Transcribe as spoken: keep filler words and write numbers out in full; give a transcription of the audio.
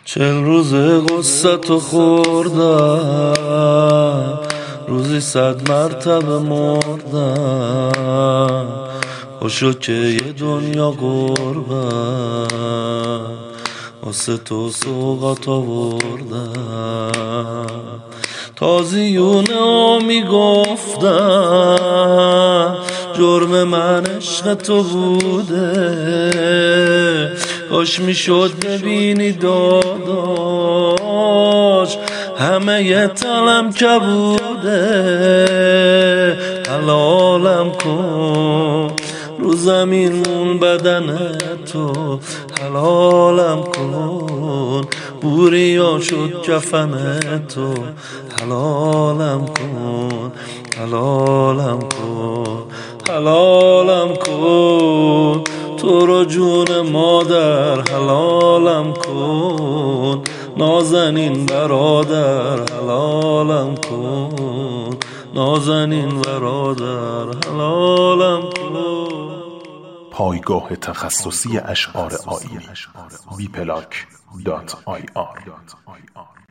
چل روز قصتو خوردم، روزی صد مرتبه مردم. خوشو که یه دنیا قربم، واسه تو سوغات آوردم. تازیونه ها میگفتن جرم من عشق تو بوده، کاش میشد ببینی داداش همه یه تلم کبوده. حلالم کن رو زمین مون بدن تو، حلالم کن بوریا شد کفن تو. حلالم کن حلالم کن حلالم کن تو رو جون مادر، حلالم کن نازنین برادر، حلالم کن نازنین برادر، حلالم کن. پایگاه تخصصی اشعار آیینی وی پلاک دات آی آر